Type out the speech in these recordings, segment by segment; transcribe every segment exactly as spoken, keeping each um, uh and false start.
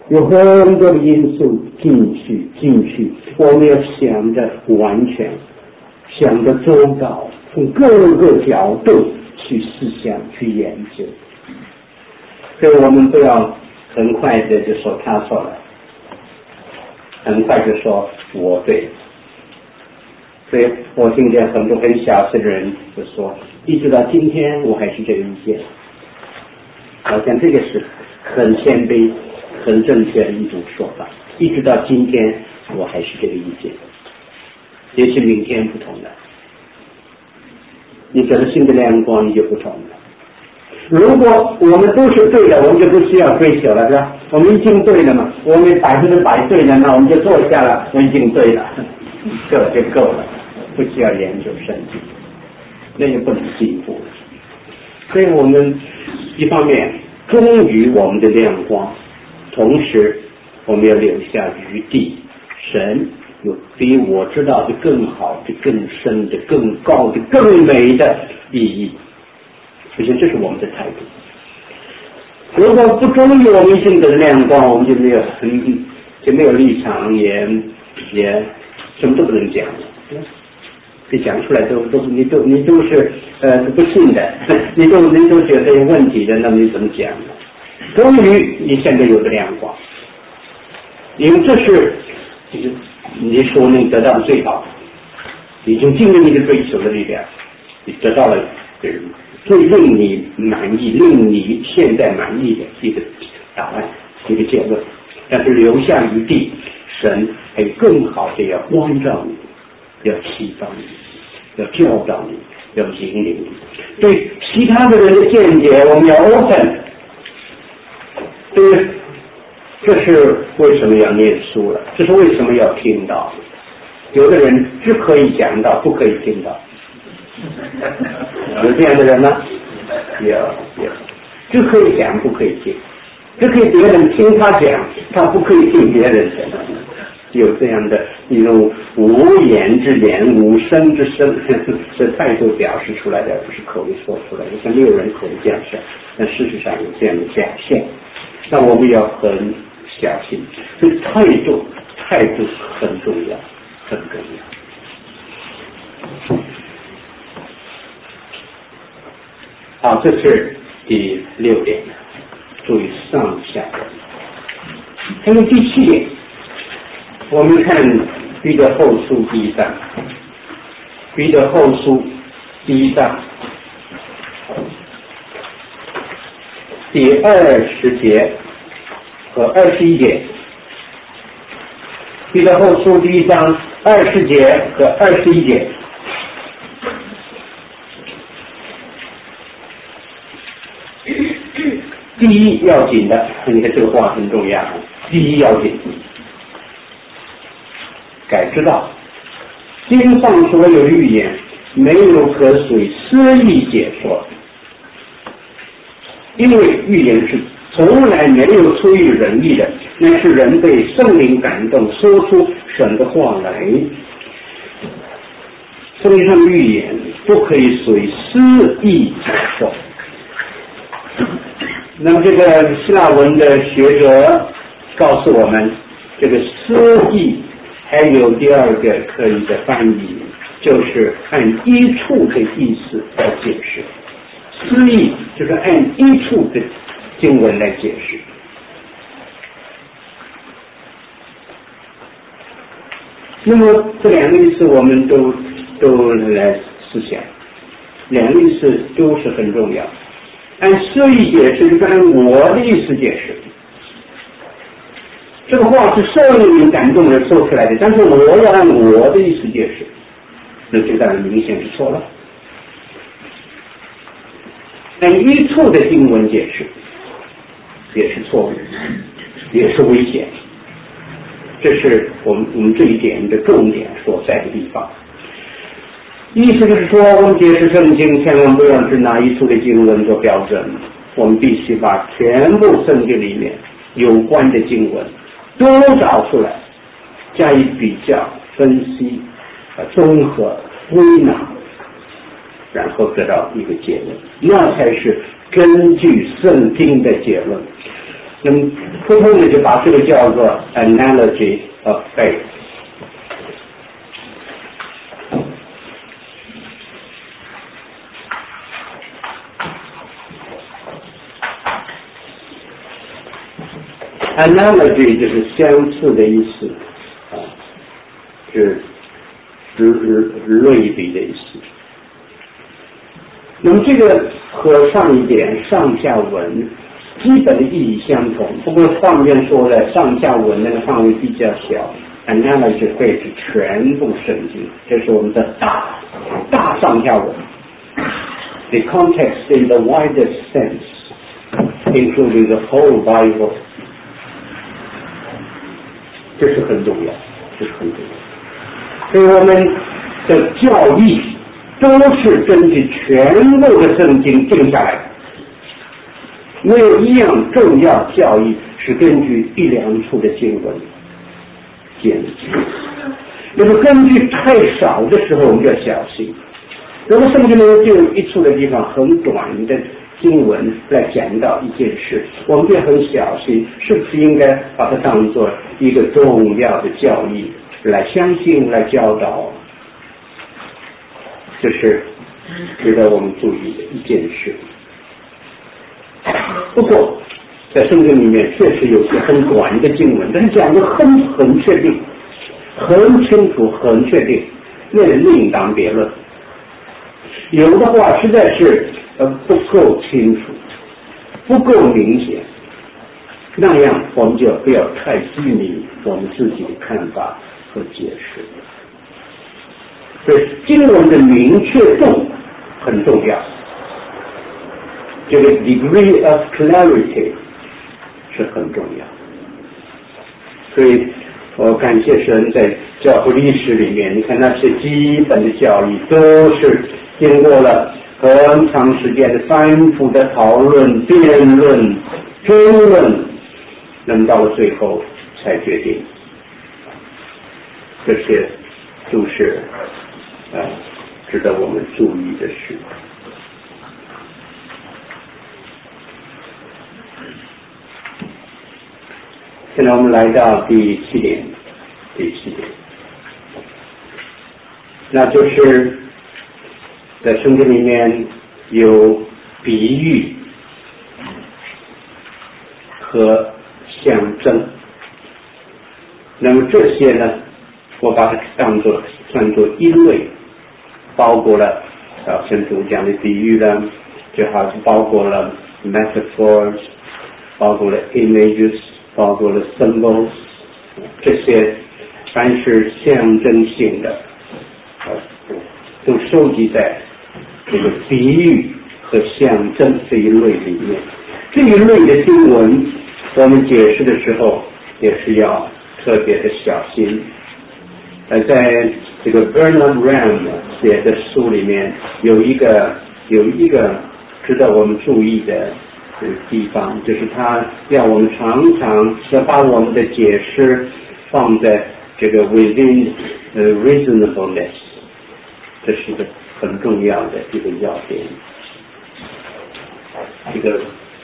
有很多的因素进去进去，我们要想着完全，想着周到，从各个角度去思想去研究。所以我们不要很快的就说他错了，很快就说我对。所以我听见很多很小气的人就说，一直到今天我还是这个意见，好像这个是很谦卑很正确的一种说法，一直到今天我还是这个意见，也许明天不同了，你得了新的亮光你就不同了。如果我们都是对的，我们就不需要追求了，是吧？我们已经对了嘛，我们百分之百对了，那我们就坐下了，我已经对了，这就够了，不需要研究圣经，那就不能进步了。所以我们一方面忠于我们的亮光，同时我们要留下余地，神有比我知道的更好的更深的更高的更美的意义。所以这是我们的态度。如果不忠于我们性格的亮光，我们就没有就没有立场，也也什么都不能讲了。你讲出来都都你都你都是呃不信的，你都你都觉得有问题的，那么你怎么讲呢？终于你现在有的亮光，因为这是你所能得到的最好，已经尽了你的追求的力量，你得到了最令你满意令你现在满意的一个答案一个结论，但是留下余地，神还更好的要光照你，要启发你，要教导你，要引领你。对其他的人的见解我们要 open， 对，这是为什么要念书了，这是为什么要听到。有的人只可以讲到不可以听到，有这样的人吗？有有，只可以讲不可以听，只可以别人听他讲，他不可以听别人讲。有这样的一种无言之言无声之声，是态度表示出来的，不是口语说出来的，像六人口这样说，但事实上有这样的表现，那我们要很小心。所以态度态度很重要很重要。好，这是第六点，注意上下。还有第七点，我们看彼得后书第一章，彼得后书第一章第二十节和二十一节，彼得后书第一章二十节和二十一节。第一要紧的，你看这个话很重要。第一要紧，该知道经上所有预言没有可随私意解说，因为预言是从来没有出于人意的，那是人被圣灵感动说出神的话来。圣经上预言不可以随私意解说。那么这个希腊文的学者告诉我们，这个私意还有第二个可以的翻译，就是按一处的意思来解释。私意就是按一处的经文来解释。那么这两个意思我们都都来思想，两个意思都是很重要。按私意解释就是按我的意思解释，这个话是圣灵感动人说出来的，但是我要按我的意思解释，那就当然明显是错了。按一处的经文解释也是错误，也是危险。这是我们我们这一点的重点所在的地方。意思就是说，我们解释圣经千万不要只拿一处的经文做标准，我们必须把全部圣经里面有关的经文都找出来，加以比较分析综合归纳，然后得到一个结论，那才是根据圣经的结论。 那么普通的就把这个叫做 analogy of faith。analogy 就是相似的意思，啊，是类比的意思。那么这个和上一点上下文基本的意义相同，不过上面说的上下文那个范围比较小 ，analogy 会是全部圣经，这是我们的大大上下文。The context in the widest sense, including the whole Bible， 这是很重要，这是很重要。所以我们的教义都是根据全部的圣经定下来的，没有一样重要教义是根据一两处的经文建立。那么根据太少的时候，我们就要小心。如果圣经里就有一处的地方很短的经文来讲到一件事，我们就很小心，是不是应该把它当作一个重要的教义来相信、来教导？这是值得我们注意的一件事。不过，在圣经里面确实有些很短的经文，但是讲的很很确定、很清楚、很确定，那是另当别论。有的话实在是呃不够清楚，不够明显，那样我们就不要太拘泥我们自己的看法和解释。所以经文的明确度很重要，这个 degree of clarity 是很重要。所以我感谢神，在教会历史里面，你看那些基本的教义都是经过了很长时间的反复的讨论、辩论、争论，那么到了最后才决定。这些都是呃值得我们注意的事。现在我们来到第七点，第七点，那就是在圣经里面有比喻和象征。那么这些呢，我把它当作算作一类，包括了啊，圣主讲的比喻呢，就好像包括了 metaphors， 包括了 images， 包括了 symbols， 这些凡是象征性的，啊，都收集在这个比喻和象征这一类里面。这一类的经文，我们解释的时候也是要特别的小心。呃，在这个 Bernard Ram 写的书里面，有一个有一个值得我们注意的这个地方，就是他要我们常常要把我们的解释放在这个 within 呃 reasonableness， 这是一个很重要的一个要点。这个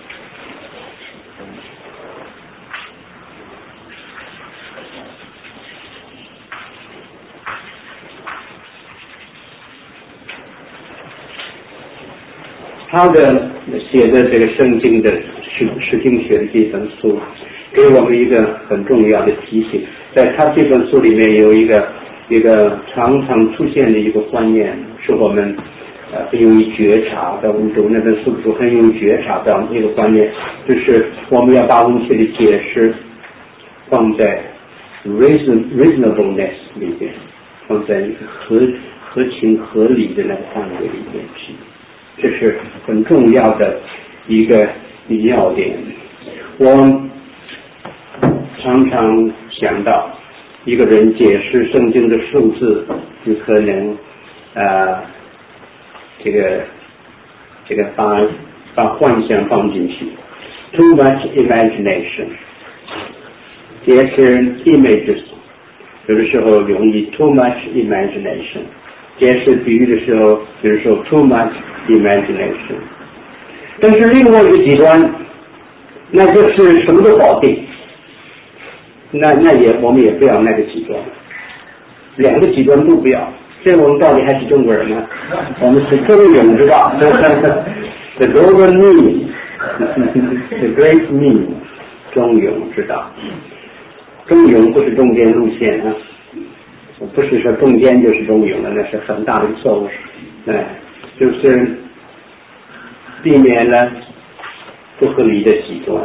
他的写的这个圣经的释释经学的这本书，给我们一个很重要的提醒。在他这本书里面有一个一个常常出现的一个观念，是我们呃很容易觉察的。我们读那本书的时候很容易觉察到一个观念，就是我们要把文学的解释放在 reason reasonableness 里边，放在一个合合情合理的那个范围里面去。这是很重要的一个要点。我常常想到一个人解释圣经的数字，有可能呃这个这个把把幻想放进去 ，too much imagination。解释 images 有的时候容易 too much imagination。解释比喻的时候，比如说 too much imagination。但是另外一个极端， 那就是什么都否定，那那也我们也不要那个极端，两个极端都不要。这我们到底还是中国人呢？我们是中庸之道，the golden mean， the great mean， 中庸之道。中庸不是中间路线啊，不是说中间就是中庸了，那是很大的错误。哎，就是避免了不合理的极端，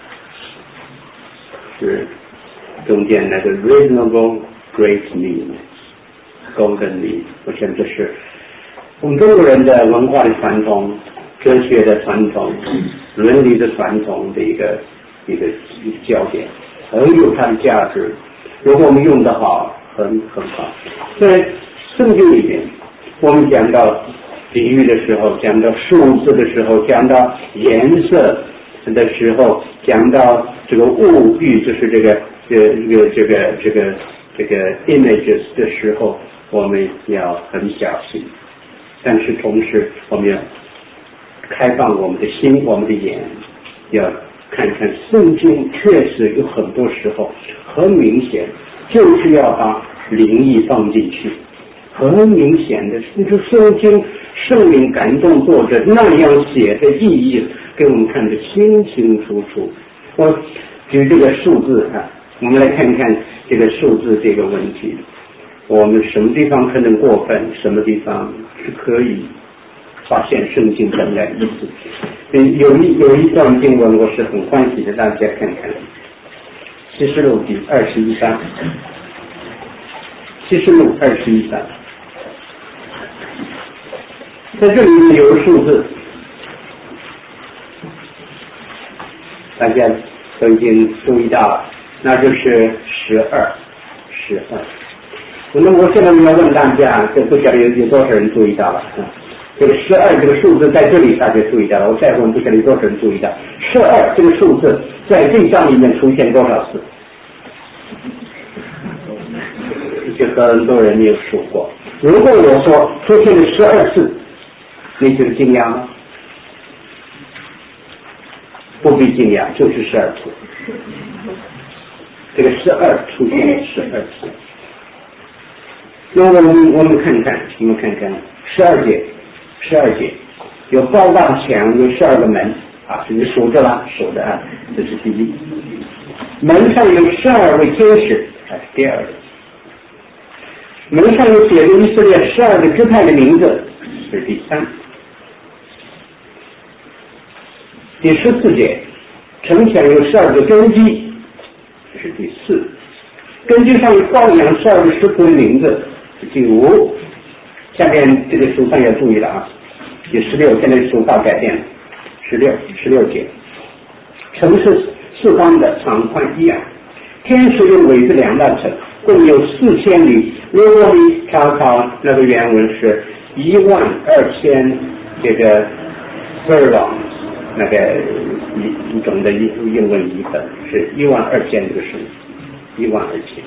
是中间那个 reasonable great mean。golden mean， 我想这是我们中国人的文化的传统、哲学的传统、伦理的传统的一个一个一个焦点，很有它的价值。如果我们用得好，很很好。在圣经里面，我们讲到比喻的时候，讲到数字的时候，讲到颜色的时候，讲到这个物欲，就是这个这个这个这个这个这个 images 的时候，我们要很小心，但是同时我们要开放我们的心，我们的眼，要看看圣经确实有很多时候很明显就是要把灵意放进去，很明显的，就圣经圣灵感动作者那样写的意义给我们看得清清楚楚。我举这个数字啊，我们来看看这个数字这个问题，我们什么地方可能过分，什么地方是可以发现圣经本来意思。有一有一段经文我是很欢喜的，大家看看启示录第二十一章，启示录二十一章，在这里面有个数字，大家都已经注意到了，那就是十二，十二。那么我现在要问大家，这不晓得有有多少人注意到了？嗯，这个十二这个数字在这里大家注意到了，我再问不晓得有多少人注意到？十二这个数字在这章里面出现多少次？就很多人没有数过。如果我说出现了十二次，你觉得惊讶吗？不必惊讶，就是十二次。这个十二出现了十二次。那我们我们看看，我们看看十二节，十二节有高大墙，有十二个门啊，这是数着了，数着啊，这是第一。门上有十二位天使，啊，第二个。门上有写着以色列十二个支派的名字，是第三。第十四节，城墙有十二个根基，这是第四。根基上有羔羊十二个使徒的名字，是第五。下面这个书上要注意了啊，第十六，现在书法改变了，十六十六节，城是四方的，长宽一样，天使用苇子量大城，共有四千里。如果你查考那个原文是一万二千这个 furlongs， 那个一一种的英英文译本是一万二千这个数，一万二千。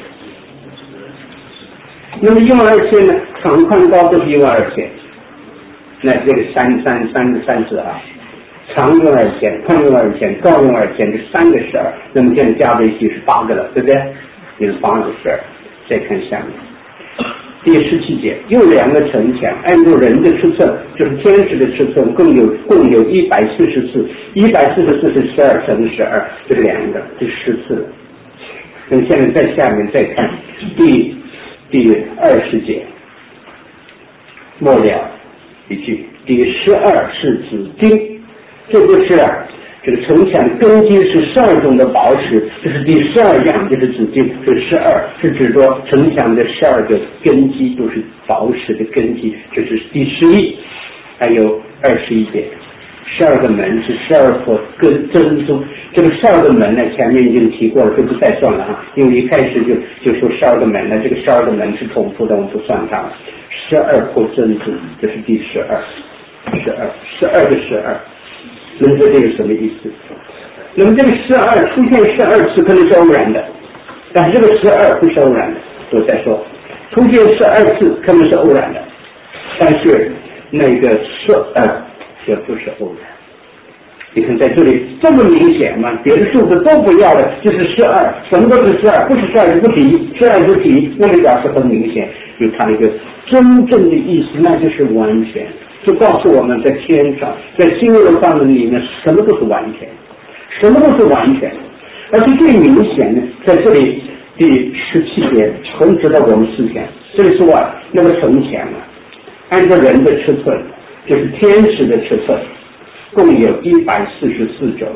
那么一万二千呢，长宽高都是一万二千，那这个三三三个三字啊，长用二千，宽用二千，高用二千，这三个十二，那么现在加在一起是八个了，对不对？就是八个十二。再看下面第十七节，有两个城墙，按照人的尺寸，就是天使的尺寸，共有共有一百四十四，一百四十四是十二乘十二，这是两个，这十次。那么现在在下面再看第第二十节末了一句，第十二是紫金，这个是这个城墙根基是十二种的宝石，这是第十二样，就是紫金，这十二是指着城墙的十二个根基都是宝石的根基，这是第十一。还有二十一节，十二个门是十二颗跟珍珠，这个十二个门呢，前面已经提过了，就不再算了啊，因为一开始就就说十二个门呢，这个十二个门是重复的，我们不算它了。十二颗珍珠，这是第十二，十二，十二个十二。那么这个什么意思？那么这个十二出现十二次可能是偶然的，但是这个十二不是偶然的。我再说，出现十二次可能是偶然的，但是那个十二这不是偶然。 你看在这里这么明显嘛，别的数字都不要了，就是十二，什么都是十二，不是十二就不提，十二就提，那个表示很明显，有它的一个真正的意思，那就是完全，就告诉我们在天上，在新约的范围里面，什么都是完全，什么都是完全，而且最明显的在这里第十七节重指到我们视线，这里说啊，那个城墙啊，按照人的尺寸，就是天使的尺寸。共有一百四十四轴，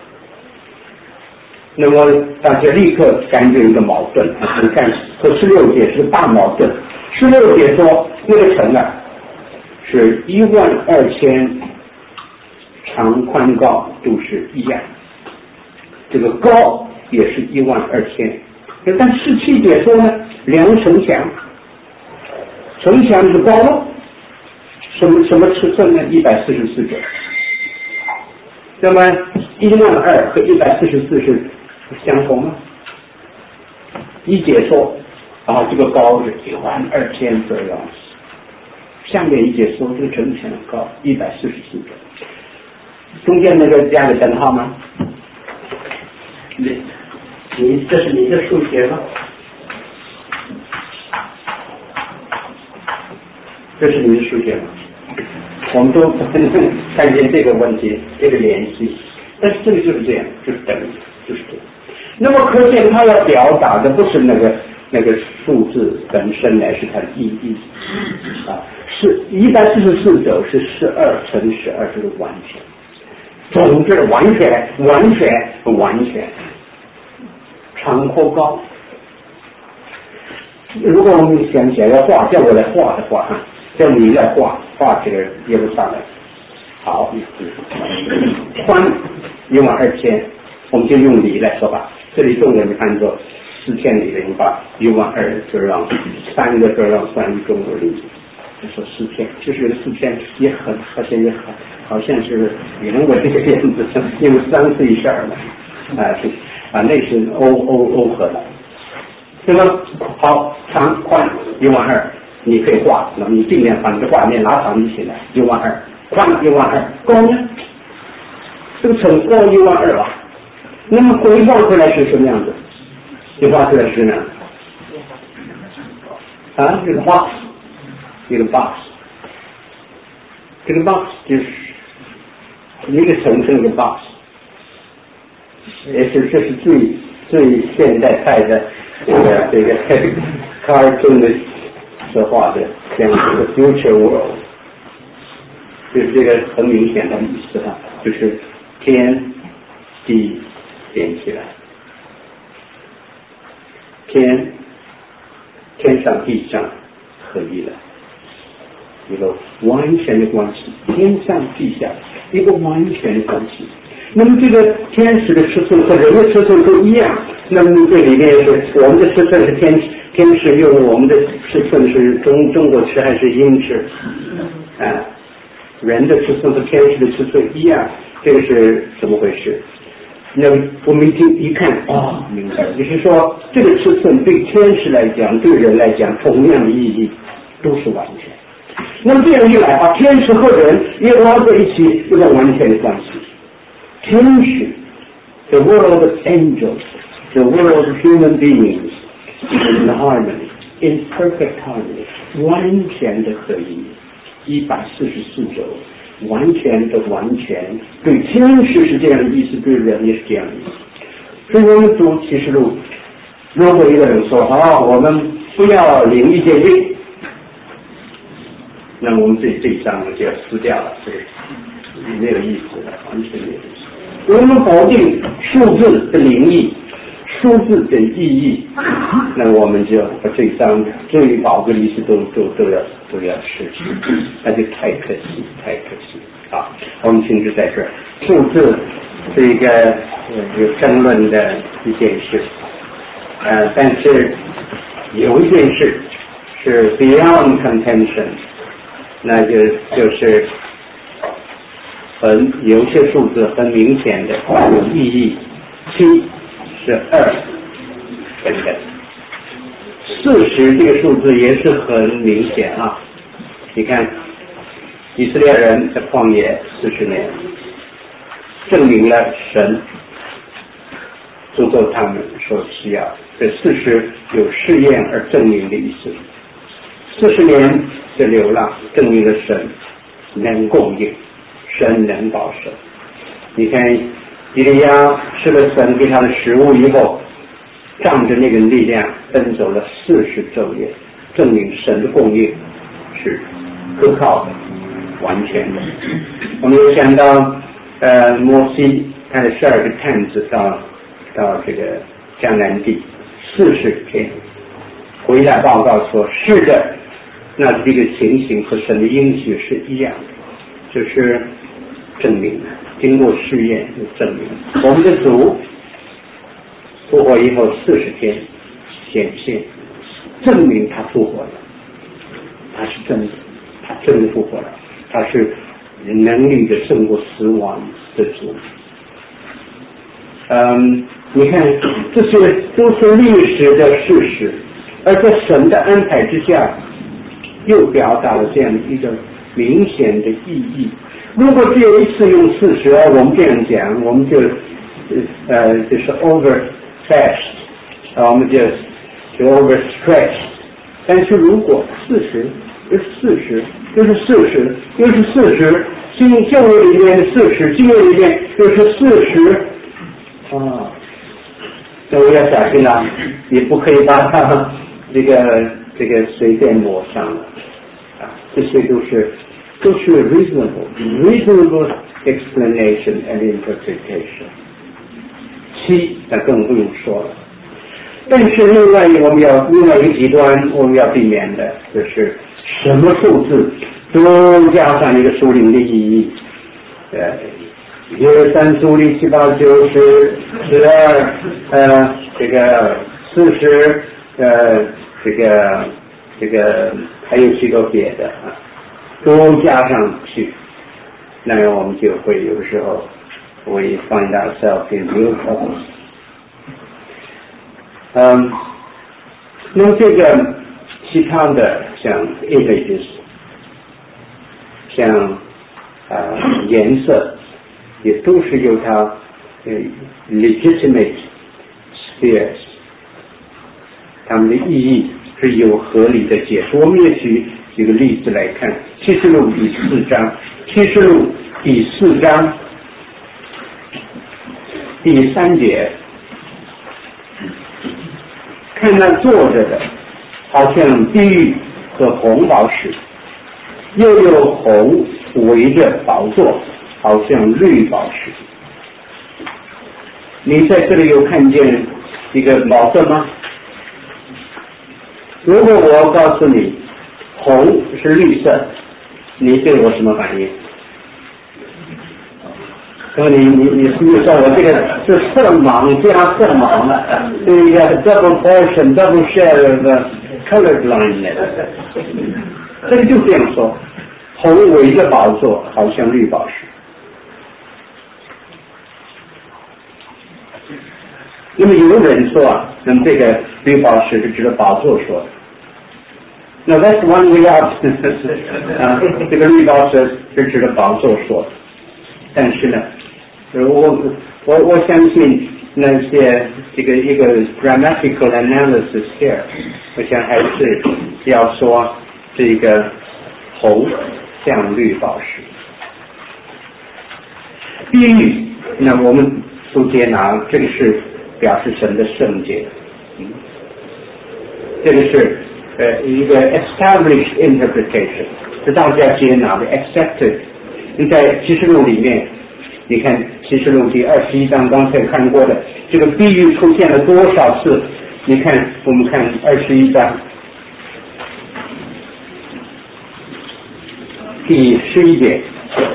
那么大家立刻感觉一个矛盾啊！你看和十六节是大矛盾。十六节说那个城啊是一万二千长宽高都是一样，这个高也是一万二千。但十七节说呢，量城墙，城墙是高了，什么什么尺寸呢？一百四十四轴。那么一万二和一百四十四是相同吗？一节说啊，这个高是一万二千左右，下面一节说这个城墙高一百四十四轴，中间那个加个等号吗？你你这是你的数学吗？这是你的数学吗？我们都看见这个问题，这个联系，但是这个就是这样，就是等于，就是这样。那么可见他要表达的不是那个那个数字本身，乃是它的意义啊。是一百四十四轴是十二乘十二，这个完全，总之完全完全完全，长或高。如果我们想想要画，叫我来画的话，叫你来画画这个耶路撒冷，好，宽一万二千，我们就用里来说吧。这里中文看作四千里零八，一万二就让三个就让算中国里，就说四千，就是四千也很好像也很好像是原文这个样子，因为三四一十二嘛，啊是啊那是欧欧欧合的。那么好，长宽一万二。你可以画，那么你尽量把你的画面拉长一起来，一万二，宽一万二，高呢？这个城高一万二啊，那么回放出来是什么样子？你画出来是呢？啊，这个 box， 这个 box， 这个 box 就是一个城市一个 box， 也是这是最最现代派的这个这个 cartoon 的。说话的讲这个 future world， 就是这个很明显的意思啊，就是天地连起来，天天上地上合一了，一个完全的关系，天上地下一个完全的关系。那么这个天使的尺寸和人的尺寸都一样，那么这里面是我们的尺寸是天天使用我们的尺寸是中中国尺还是英尺？啊，人的尺寸和天使的尺寸一样，这个是怎么回事？那我们一听一看啊、哦，明白了，就是说这个尺寸对天使来讲，对人来讲同样的意义，都是完全。那么这样一来啊，天使和人也拉在一起，有个完全的关系。天使 ，the world of angels, the world of human beings, in harmony, in perfect harmony， 完全的合一，一百四十四轴，完全的完全，对天使是这样的意思，对人也是这样的意思。所以我们读启示录，如果一个人说啊，我们不要领一件经，那么我们这这一章就要撕掉了，这个没有意思了，完全没有意思。我们否定数字的灵异，数字的意义，那我们就把这一章最宝贵的意思都都都要都要失去，那就太可惜，太可惜啊！我们停止在这儿。数字是一个有争论的一件事，呃，但是有一件事是 beyond contention， 那就就是很有些数字很明显的有意义，七是二等等，四十这个数字也是很明显啊！你看，以色列人在旷野四十年， 证明了神诅咒他们所需要。这四十有试验而证明的意思。四十年的流浪证明了神能供应，神能保守。你看以利亚吃了神给他的食物以后，仗着那个力量奔走了四十昼夜，证明神的供应是可靠的、完全的。我们又想到呃摩西他的十二个探子到到这个迦南地四十天，回来报告说是的，那这个情形和神的应许是一样的，就是证明了，经过试验就证明了我们的主复活以后四十天显现，证明他复活了，他是真的，他真的复活了，他是能力的胜过死亡的主。嗯，你看这些都是历史的事实，而在神的安排之下又表达了这样一个明显的意义。如果只有一次用四十，我们这样讲，我们就呃就是 overfast， 我们就就 overstretch。但是如果四十又是四十，又是四十，又是四十，新旧约里面的四十，新约里面又是四十啊，所以要小心啊，你不可以把它这个这个随便抹上了啊，这些都是。都是 reasonable, reasonable explanation and interpretation。七，那更不用说了。但是另外我们要另外一个极端，我们要避免的就是什么数字都加上一个属灵的意义。呃，一二三四五六七八九十十二，呃，这个四十，呃，这个这个还有许多别的啊。都加上去，那样我们就会有的时候会 find ourselves in real trouble。嗯，那么这个其他的像 images， 像呃颜色，也都是由它呃 legitimate spheres， 它们的意义是有合理的解释。我们也举举个例子来看，启示录第四章，启示录第四章第三节，看那坐着的好像碧玉和红宝石，又有红围着宝座，好像绿宝石。你在这里有看见一个宝色吗？如果我告诉你红是绿色，你对我什么反应？说你你你你说我这个是色盲加色盲了，这个 double portion double share of color blindness， 这个就这样说，红围着宝座，好像绿宝石。那么有人说啊，那么这个绿宝石是指的宝座说的。那 that's one way out 啊，这个绿宝石是指的宝座说的。但是呢，我我我相信那些这个一个 grammatical analysis here， 我想还是要说这个红像绿宝石。碧玉，那我们都接纳，这个是表示神的圣洁，嗯，这个是呃一个 established interpretation， 是大家接纳的 accepted。你在启示录里面，你看启示录第二十一章刚才看过的这个碧玉出现了多少次？你看，我们看二十一章第十一节，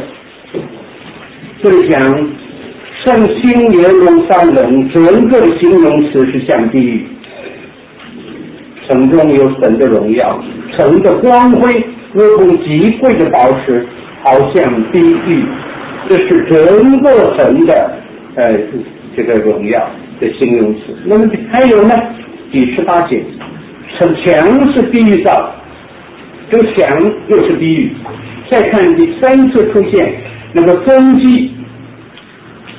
这里讲圣新耶路撒冷整个形容词是像碧玉，城中有神的荣耀，城的光辉如同极贵的宝石，好像碧玉，这是整个城的呃这个荣耀的形容词。那么还有呢，第十八节，城墙是碧玉造，这个墙又是碧玉。再看第三次出现那个根基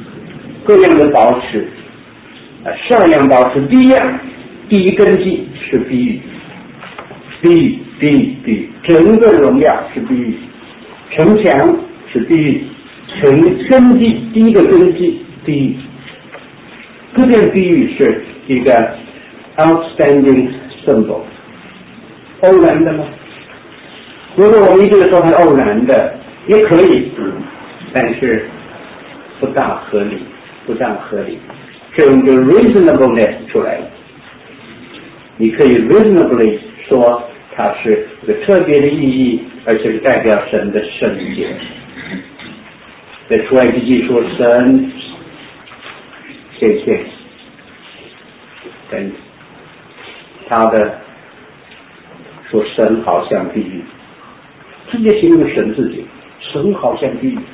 各样的宝石，啊，十二样宝石，第一样，第一根基是比喻，比喻，比喻，比喻，整个荣耀是比喻，城墙是比喻，城根基，第一个根基比喻，这件比喻是一个 outstanding symbol， 偶然的吗？如果我们一定说它偶然的，也可以，但是不大合理，不大合理，这用就 reasonableness 出来了。你可以 reasonably 说它是一个特别的意义，而且是代表神的圣洁。在出埃及记说神显现，跟他的说神好像比喻，直接形容神自己，神好像比喻，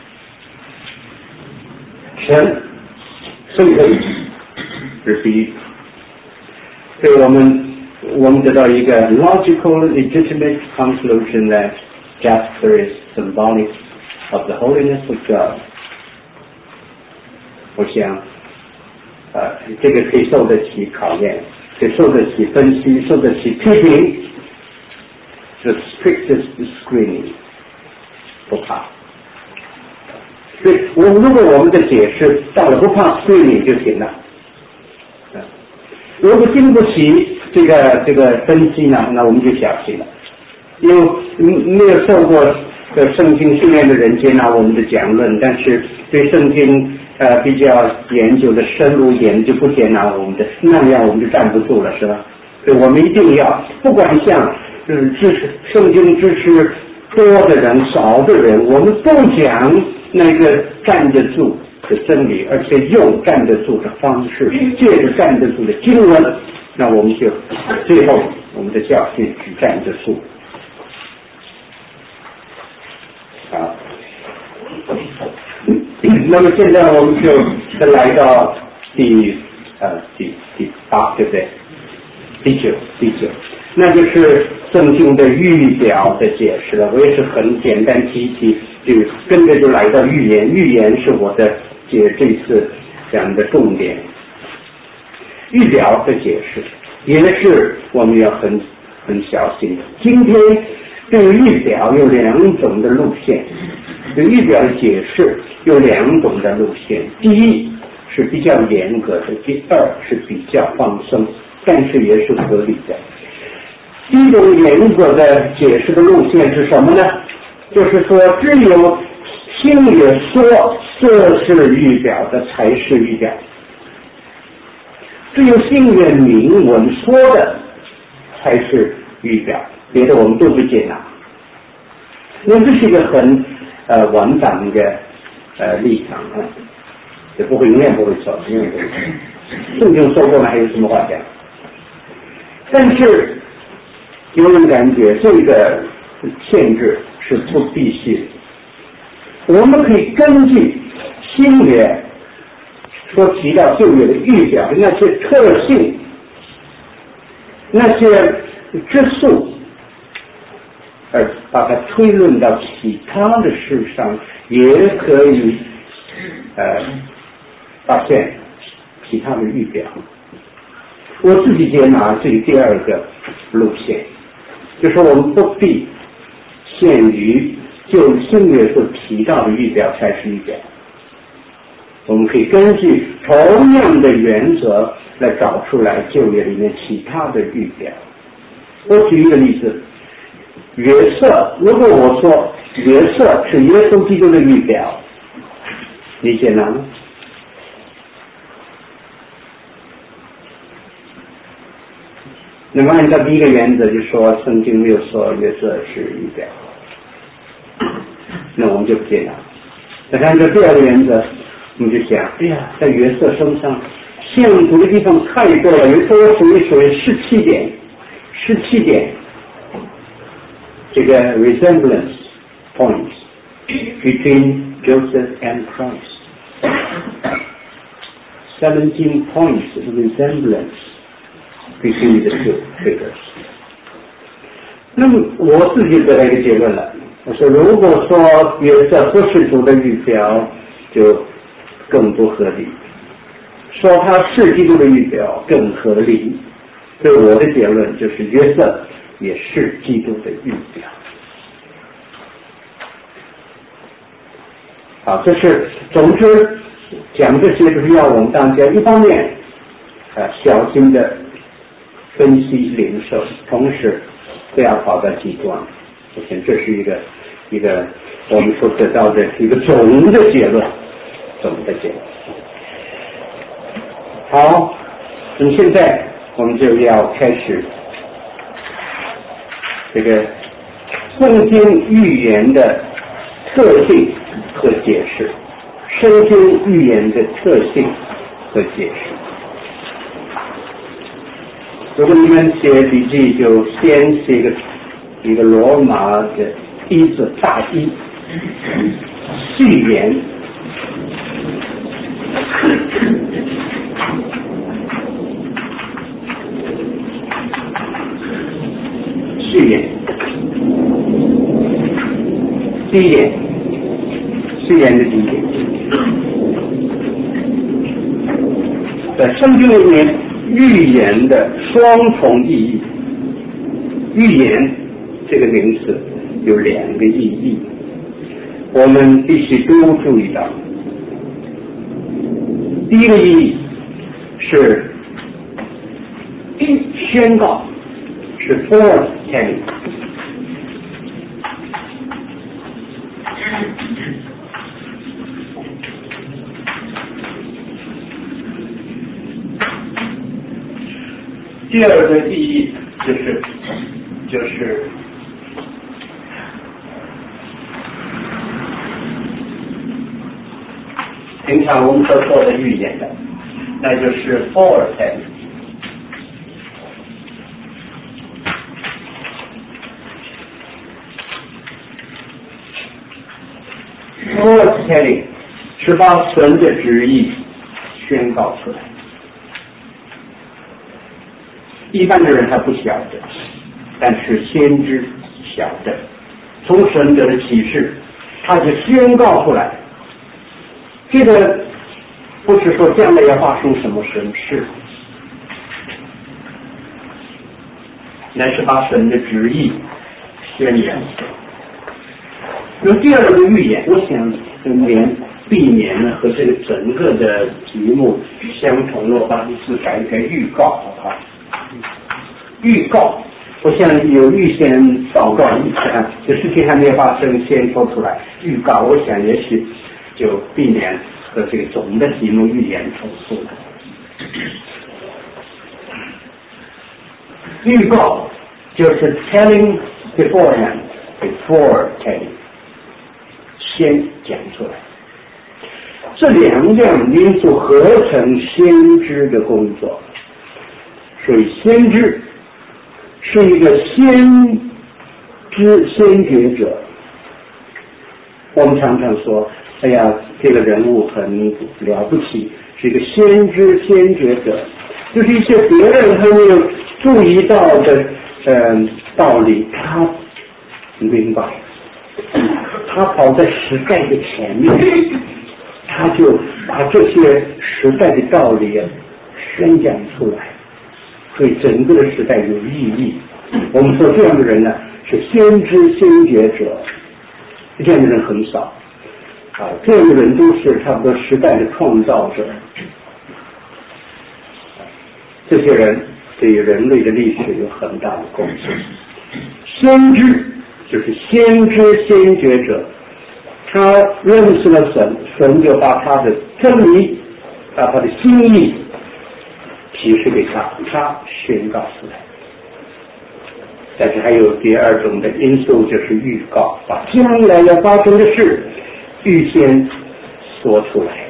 神圣可以是比喻，所以我们我们得到一个 logical legitimate conclusion that Jasper is symbolic of the holiness of God。 我想呃，这个可以受得起考验，可以受得起分析，受得起批评，the strictest screening 不怕。所以我如果我们的解释到了不怕 screening 就行了，如果经不起这个这个分析呢，那我们就小心了。因为没有受过的圣经训练的人接纳我们的讲论，但是对圣经呃比较研究的深入一点就不接纳我们的，那样我们就站不住了，是吧？所以我们一定要不管像嗯知识圣经知识多的人少的人，我们都讲那个站得住的真理，而且用站得住的方式，借着站得住的经文，那我们就最后我们的教训只站得住。啊，那么现在我们就来到第呃第第八，对不对？第九，第九，那就是圣经的预表的解释了。我也是很简单提一提，就跟着就来到预言。预言是我的解这次讲的重点。预表的解释也是我们要很很小心的。今天对于预表有两种的路线，对预表的解释有两种的路线。第一是比较严格的，第二是比较放松，但是也是合理的。第一种严格的解释的路线是什么呢？就是说只有新约说这是预表的才是预表，只有新约明文说的才是预表，别的我们都不接纳。那这是一个很呃完整的呃立场啊，也不会永远不会错，永远不会错。圣经说过了，还有什么话讲？但是有人感觉这个限制是不必须的。我们可以根据新约所提到旧约的预表的那些特性，那些之素，而把它推论到其他的事上，也可以呃发现其他的预表。我自己接纳这第二个路线，就是我们不必限于就新约所提到的预表才是预表，我们可以根据同样的原则来找出来旧约里面其他的预表。我举一个例子，约瑟，如果我说约瑟是耶稣基督的预表，你接纳吗？那么按照第一个原则就说圣经没有说约瑟是预表，那我们就不接纳。那按照第二个原则，我们就想，哎呀，在约瑟身上像图的地方太多了，有时候数一数十七点，十七点这个 resemblance points between Joseph and Christ. Seventeen points of resemblance between the two figures. 那么我自己得到一个结论了，我说如果说约瑟不是主的预表，就更不合理，说他是基督的预表更合理。所以我的结论就是约瑟也是基督的预表。好，这是总之讲这些就是要我们大家一方面啊小心的分析领受，同时不要跑到极端。我想这是一个一个我们所得到的一个总的结论，总的结论。好，那么现在我们就要开始这个圣经预言的特性和解释，圣经预言的特性和解释。如果你们写笔记，就先写一个一个罗马的一字大一序言。序言，第一点，序言的第一点，在圣经里面，预言的双重意义。预言这个名词有两个意义，我们必须都注意到。第一个意义是宣告，是 foretelling。第二个意义就是就是平常我们所做的预言的，那就是 foretelling。foretelling 是把神的旨意宣告出来。一般的人还不晓得，但是先知晓得，从神得的启示，他就宣告出来。这个不是说将来要发生什么神事，乃是把神的旨意宣扬出来。那第二个预言，我想免避免呢和这个整个的题目相同了，我把字改一改预告，好不好？预告，我想有预先祷告一下，这事情还没有发生，先说出来。预告，我想也许就避免和这个总的题目预言重复了。预告就是 telling beforehand, before telling， 先讲出来。这两样因素合成先知的工作，所以先知是一个先知先觉者。我们常常说，哎呀，这个人物很了不起，是一个先知先觉者，就是一些别人还没有注意到的呃道理，他明白，他跑在时代的前面，他就把这些时代的道理啊宣讲出来，对整个的时代有意义。我们说这样的人呢是先知先觉者，这样的人很少啊，这样的人都是差不多时代的创造者。这些人对于人类的历史有很大的贡献。先知就是先知先觉者，他认识了神，神就把他的真理，把他的心意启示给他，他宣告出来。但是还有第二种的因素，就是预告，把将来要发生的事预先说出来。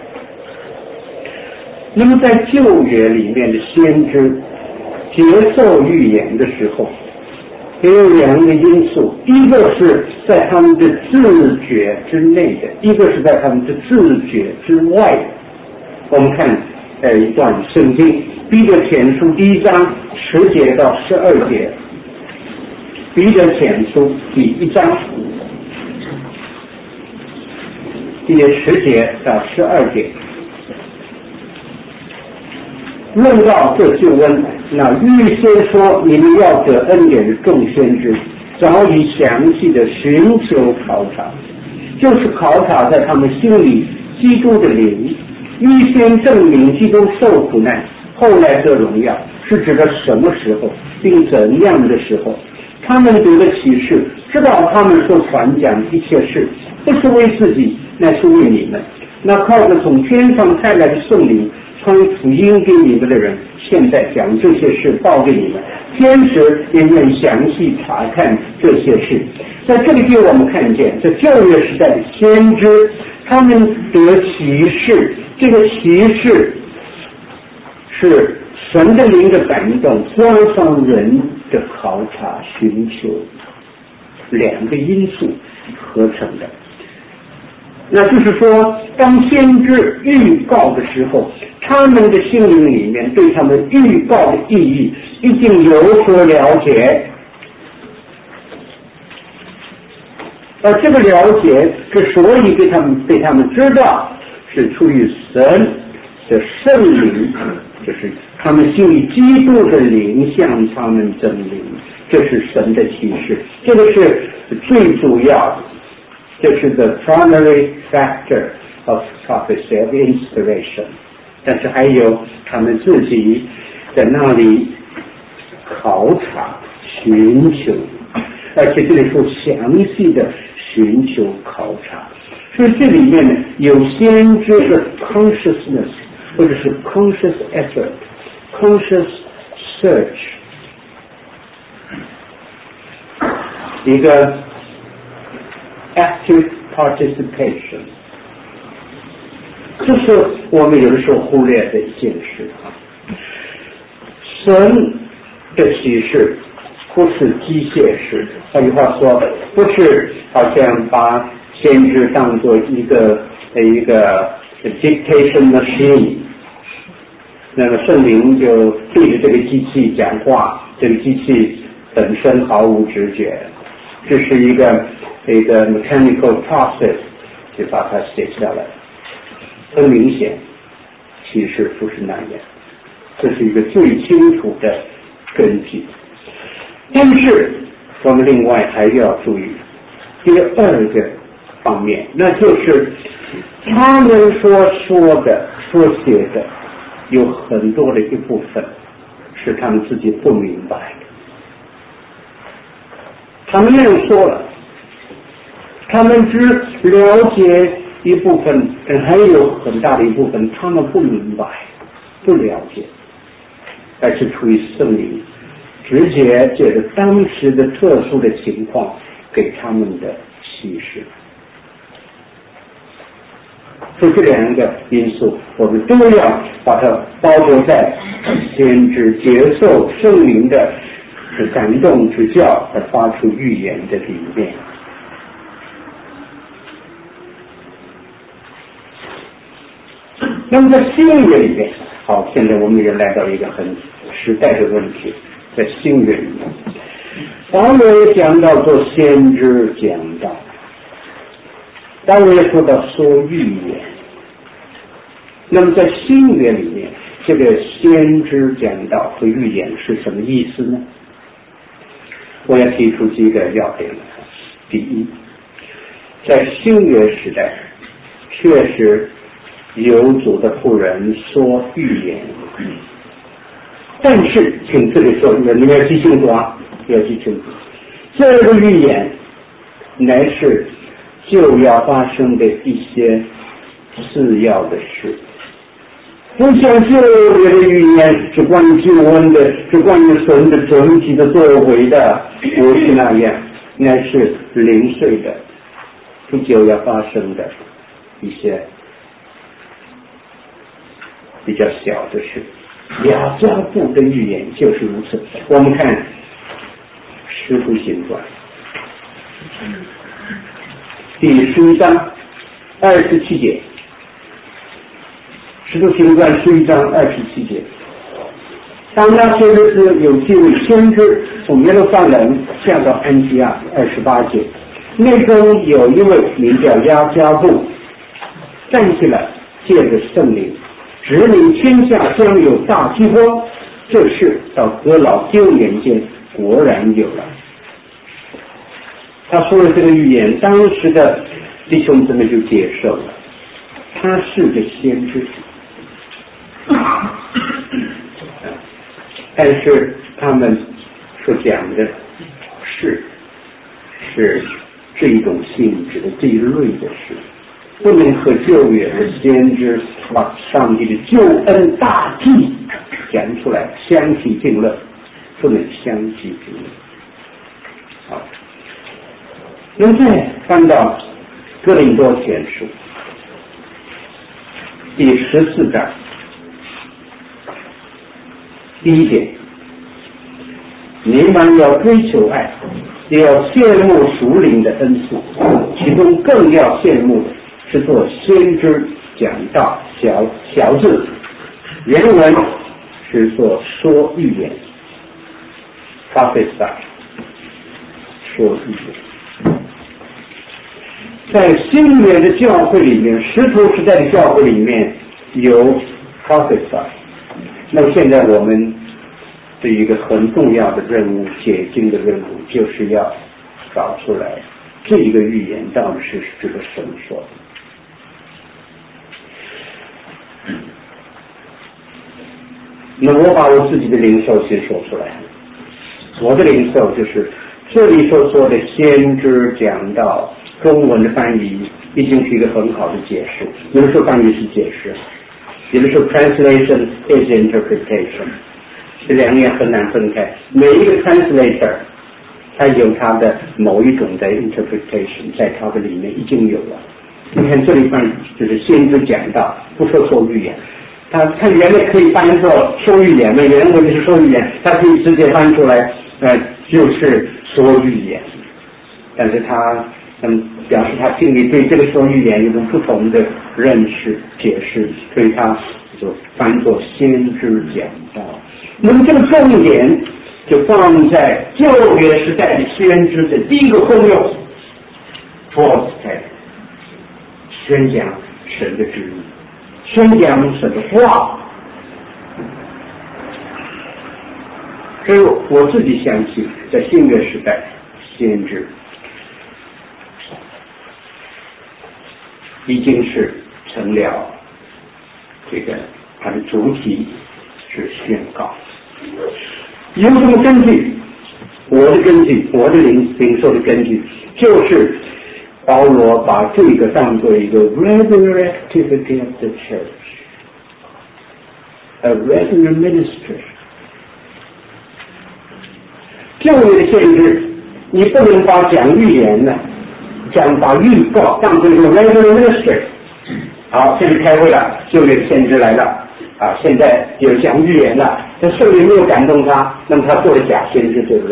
那么在旧约里面的先知接受预言的时候，也有两个因素，一个是在他们的自觉之内的，一个是在他们的自觉之外的。我们看呃一段圣经，彼得前书第一章十节到十二节，彼得前书第一章第十节到十二节， 论到这救恩，那预先说你们要得恩典的众先知，早已详细的寻求考察，就是考察在他们心里基督的灵，预先证明基督受苦难，后来得荣耀，是指的什么时候，并怎样的时候。他们得了启示，知道他们所传讲一切事，不是为自己，乃是为你们。那靠着从天上派来的圣灵传福音给你们的人，现在将这些事报给你们。天使也愿详细查看这些事。在这里给我们看见，在旧约时代的先知，他们得启示，这个启示是神的灵的感动，加上人的考察寻求，两个因素合成的。那就是说，当先知预告的时候，他们的心灵里面对他们预告的意义一定有所了解，而这个了解之所以被他们被他们知道，是出于神的圣灵，就是他们心里基督的灵向他们证明，这是神的启示，这个是最主要的，这是 the primary factor of prophecy of inspiration。但是还有他们自己在那里考察寻求，而且这里说详细的寻求考察，所以这里面呢有先知的 consciousness 或者是 conscious effort conscious search， 一个 active participation， 这是我们有的时候忽略的一件事啊。神的启示不是机械式的，换句话说，不是好像把先知当作一个一个 dictation machine， 那么圣灵就对着这个机器讲话，这个机器本身毫无知觉，这是一个一个 mechanical process， 就把它写下来。很明显，启示不是那样，这是一个最清楚的根据。但是我们另外还要注意第二个方面，那就是他们所说的所写的有很多的一部分是他们自己不明白的，他们那样说了，他们只了解一部分，还有很大的一部分他们不明白不了解，而是出于圣灵直接借着当时的特殊的情况给他们的启示。所以这两个因素我们都要把它包括在先知接受圣灵的感动之教而发出预言的里面。那么在新约里面，好，现在我们也来到一个很时代的问题，在新约里面，保罗也讲到做先知讲道，保罗也说到说预言。那么在新约里面，这个先知讲道和预言是什么意思呢？我要提出几个要点来。第一，在新约时代，确实有主的仆人说预言，但是请这里说，你们要记清楚啊，要记清楚，这个预言乃是就要发生的一些次要的事，不像旧约的预言是关于救恩的，是关于神的整体的作为的，不是那样，乃是零碎的，不久要发生的一些比较小的事。雅各布的预言就是如此。我们看使徒行传第十一章二十七节，使徒行传十一章二十七节，当那些日子有几位先知从耶路撒冷下到安提阿，二十八节，内中有一位名叫雅各布，站起来借着圣灵指领天下将有大饥荒。这事到哥老丢年间果然有了。他说了这个预言，当时的弟兄姊妹就接受了，他是个先知。但是他们所讲的是是这一种性质的这一类的事，不能和旧约的先知把上帝的救恩大计讲出来相提并论，不能相提并论。好，那么再翻到哥林多前书第十四章第一点，你们要追求爱，也要羡慕属灵的恩赐，其中更要羡慕的是做先知讲道小小字，原文是做说预言 prophesy 说预言。在新约的教会里面，使徒时代的教会里面有 prophesy， 那么现在我们对一个很重要的任务，解经的任务，就是要找出来这一个预言到底是这个神说的。那我把我自己的领受先说出来，我的领受就是这里所说的先知讲道，中文的翻译已经是一个很好的解释，有的时候翻译是解释，有的时候 translation is interpretation， 这两样很难分开。每一个 translator 他有他的某一种的 interpretation 在他的里面已经有了。你看这里翻译就是先知讲道，不说说预言，他他原来可以翻作说预言的，原文就是说预言，他可以直接翻出来呃就是说预言，但是他嗯表示他心里对这个说预言有种不同的认识解释，所以他就翻作先知讲道。那么这个重点就放在旧约时代的先知的第一个功用 ，prophet 宣讲神的旨意，宣讲神的话。所以我自己相信，在新约时代，先知已经是成了这个它的主体是宣告。有什么根据？我的根据，我的领领受的根据，就是保罗把这个当作一个 regular activity of the church，a regular ministry。旧约的先知，你不能把讲预言呢，讲把预告当作一个 regular ministry。好，现在开会了，旧约的先知来了。啊，现在有讲预言了，这圣灵没有感动他，那么他做了假先知，对不对？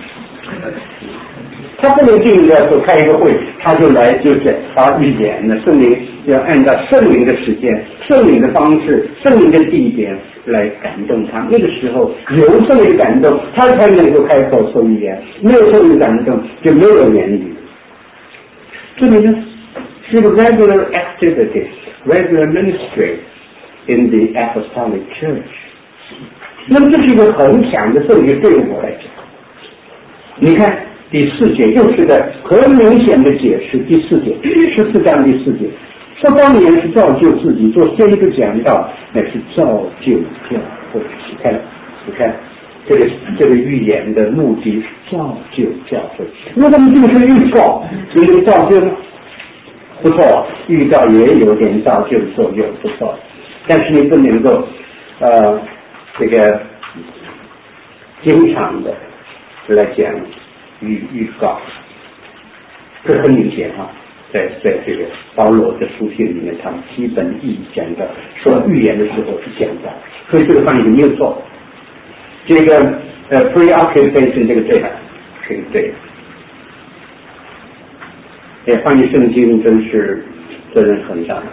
他不能定的说开一个会，他就来就是发预言了。圣灵要按照圣灵的时间、圣灵的方式、圣灵的地点来感动他。那个时候有圣灵的感动，他才能够开口说预言；没有圣灵的感动，就没有言语。这里呢是个 regular activity, regular ministry。In the Apostolic Church， 那么这是一个很强的圣约，对我来讲，你看第四节又是个很明显的解释。第四节，十四章第四节，说当年是造就自己，做先知讲道，乃是造就教会。你看，你看这个这个预言的目的是造就教会。那么这个是预告，有没有造就呢？不错，预告也有点造就作用，不错。但是你不能够呃这个经常的来讲预预告，这很明显啊，在在这个保罗的书信里面，他们基本意义讲的说预言的时候是讲的，所以这个翻译没有错。这个呃 preoccupation 这个对了，这个对。哎，翻译圣经真是责任很大。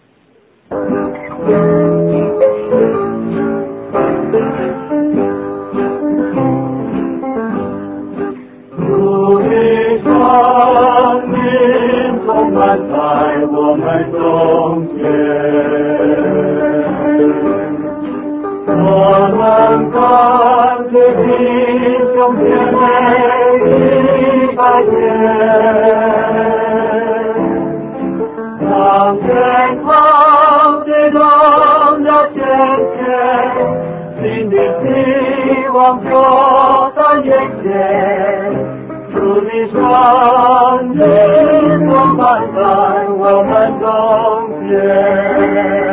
主的光明充满在我们中间， 弟兄姐妹一百年。当健康最重要天天，心里希望就在眼前，主的圣灵充满在我们中间。